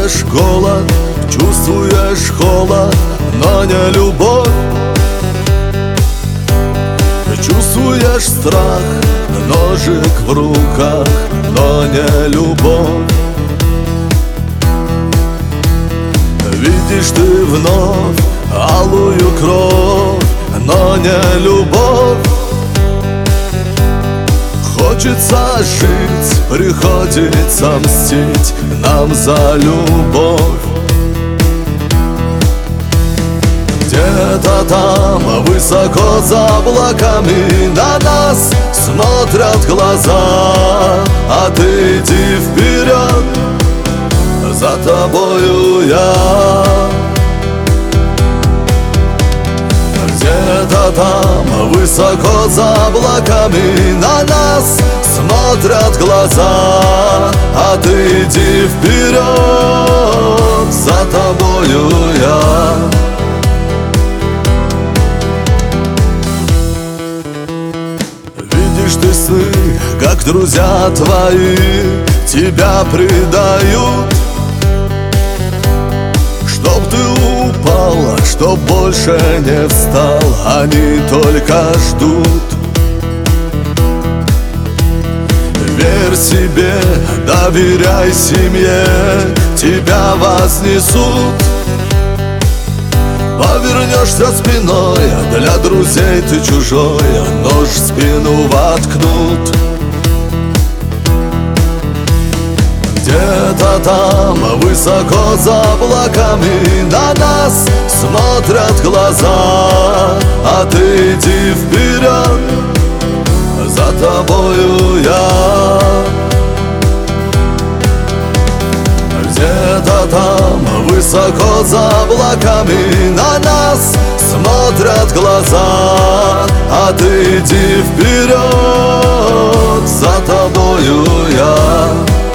Чувствуешь голод, чувствуешь холод, но не любовь. Чувствуешь страх, ножик в руках, но не любовь. Видишь ты вновь алую кровь, но не любовь. Хочется жить, приходится мстить нам за любовь. Где-то там, высоко за облаками, на нас смотрят глаза. А ты иди вперед, за тобою я. Где-то там, высоко за облаками, на нас смотрят глаза. А ты иди вперед, за тобою я. Видишь ты сны, как друзья твои тебя предают, чтоб ты упал, чтоб больше не встал, они только ждут. Верь себе, доверяй семье, тебя вознесут. Повернешься спиной, для друзей ты чужой, нож в спину воткнут. Где-то там, высоко за облаками, на нас смотрят глаза. А ты иди вперед, за тобою я. Где-то там, высоко за облаками, на нас смотрят глаза. А ты иди вперед, за тобою я.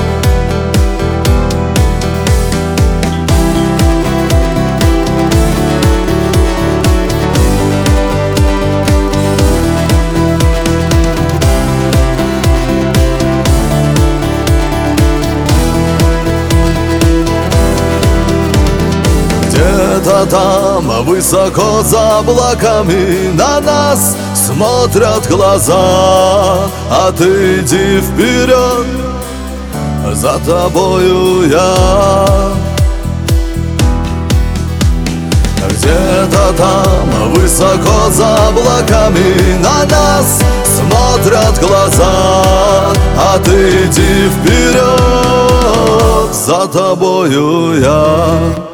Где-то там, высоко за облаками, на нас смотрят глаза. А ты иди вперед, за тобою я. Где-то там, высоко за облаками, на нас смотрят глаза. А ты иди вперед, за тобою я.